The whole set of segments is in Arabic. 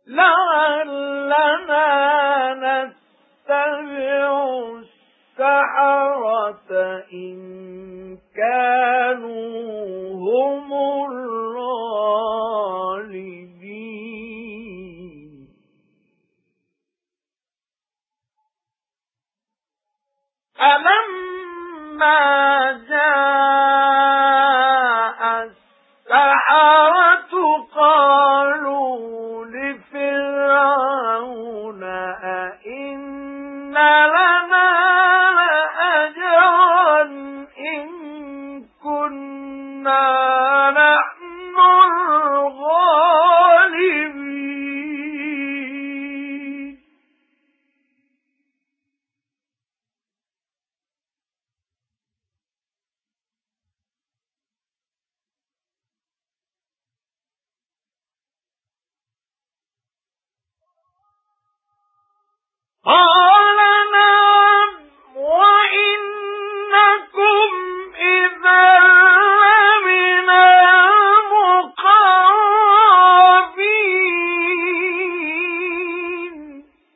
لَعَلَّنَا نَتَّبِعُ السَّحَرَةَ إِن كَانُوا هُمُ الْغَالِبِينَ فَلَمَّا جَاءَ السَّحَرَةُ قَالُوا لِفِرْعَوْنَ أَئِنَّ لَنَا لَأَجْرًا إِن كُنَّا نَحْنُ الْغَالِبِينَ قَالَ نَعَمْ وَإِنَّكُمْ إِذًا لَّمِنَ الْمُقَرَّبِينَ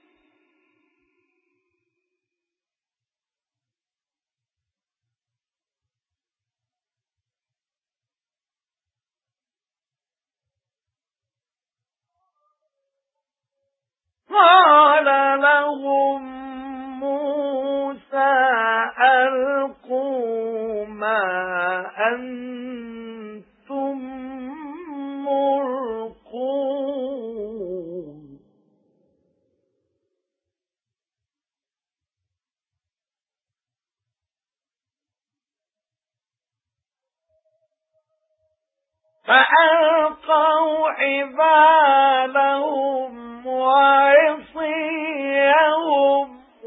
قَالَ لَهُم مُوسَى أَلْقُوا مَا أَنتُم مُّلْقُونَ فَأَلْقَوْا حِبَالَهُمْ وَعِصِيَّهُمْ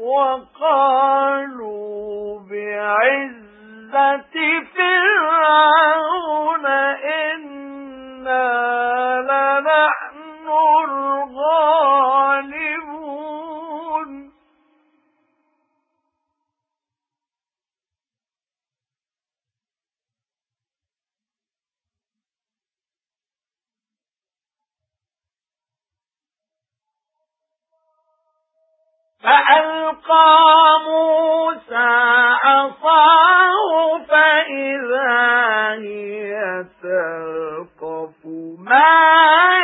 وَقَالُوا بِعِزَّةِ فِرْعَوْنَ إِنَّا لَنَحْنُ الْغَالِبُونَ فَأَلْقَى مُوسَى عَصَاهُ فَإِذَا هِيَ تَلْقَفُ مَا